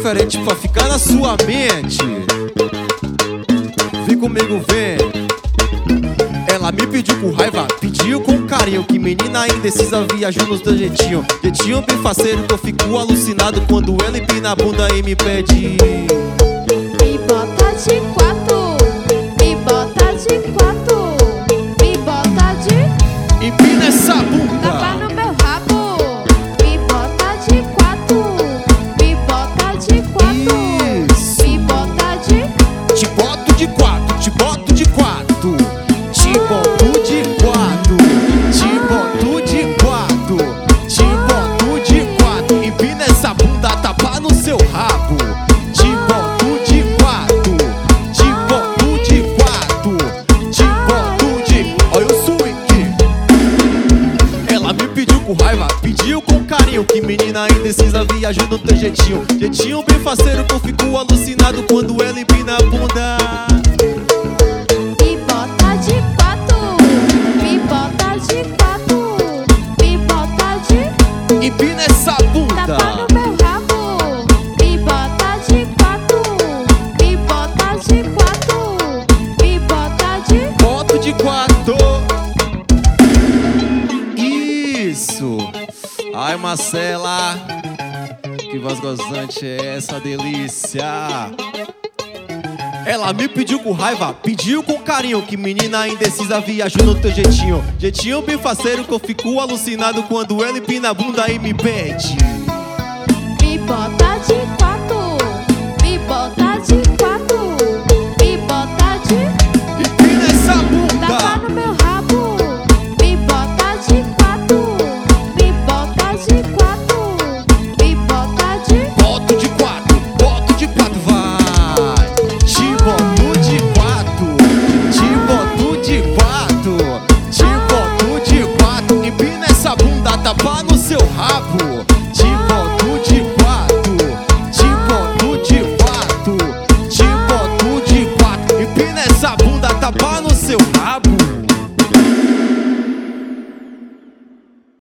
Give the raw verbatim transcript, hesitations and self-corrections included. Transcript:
diferente pra ficar na sua mente. Vem comigo, vem. Ela me pediu com raiva, pediu com carinho. Que menina indecisa, viajou nos dois jeitinho. Jeitinho bem faceiro que eu fico alucinado quando ela empina a bunda e me pede. Me bota de quatro, me bota de quatro, me bota de... Empina essa bunda. Tapa no meu rabo. Me bota de quatro, me bota de quatro. Isso. Me bota de... Te boto de quatro, te boto de quatro. Te boto de quatro, te boto de quatro, te boto de quatro. Empina essa bunda, tapa no seu rabo. Te boto de quatro, te boto de quatro, te boto de... Olha o swing. Ela me pediu com raiva, pediu com carinho. Que menina indecisa, viajou no teu jeitinho. Jeitinho bem faceiro que eu fico alucinado quando ela empina a bunda. Me bota de quatro, me bota de quatro, me bota de... Empina essa Tapa bunda. no meu rabo. Me bota de quatro, me bota de quatro, me bota de... Boto de quatro. Isso. Ai, Marcela, que voz gozante é essa delícia. Ela me pediu com raiva, pediu com carinho. Que menina indecisa, viajou no teu jeitinho. Jeitinho bem faceiro que eu fico alucinado quando ela empina a bunda e me pede. Me bota de quatro, me bota de quatro, me bota de... Empina essa Tapa bunda. no meu rabo. Me bota de quatro, me bota de quatro, me bota de... Boto de quatro, boto de quatro, vai. Te boto de quatro, te boto de quatro, te boto de quatro. Empina essa bunda, tapa no seu rabo.